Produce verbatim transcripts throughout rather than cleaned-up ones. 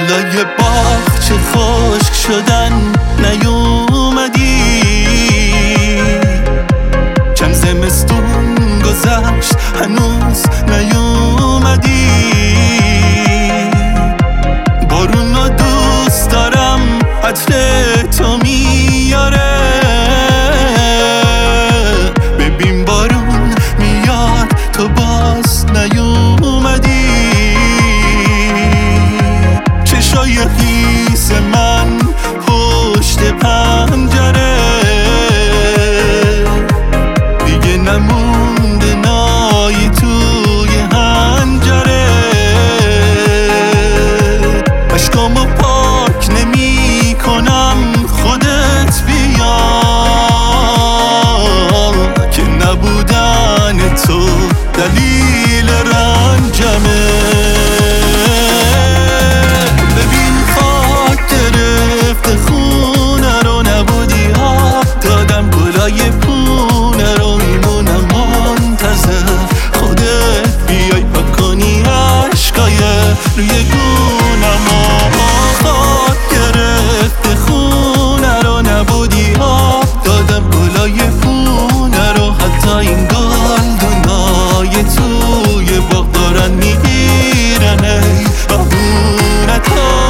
گلای باغچه خشک شدن نیومدی، چند زمستون گذشت هنوز نیومدی. بارونو دوست دارم عطر تو میاره، ببین بارون میاد تو باز نیومدی. چشای خیس من پشت پنجره، دیگه نمونده نایی توی هنجره. اشکامو پاک نمی کنم خودت بیا، که نبودن تو دلیل رنجمه. ببین خاک گرفته خونه رو، نبودی آب دادم گلای پونه رو. میمونم منتظر خودت بیای پاک کنی عشقای روی گونم. خاک گرفته خونه رو، نبودی آب دادم گلای پونه رو. حتی این گلدونای توی باغ دارن میگیرن ای بهونتا.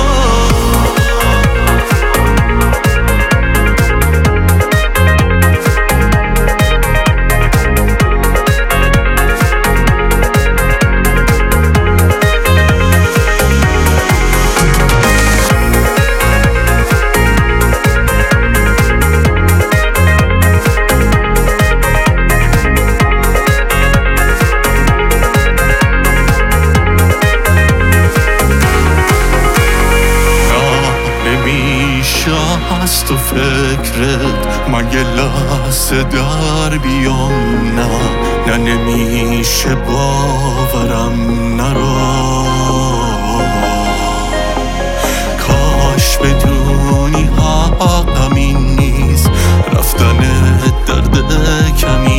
از تو فکرت من یه لحظه در بیام، نه نه نمیشه باورم نرو. کاش بدونی حقم این نیست، رفتن درد کمی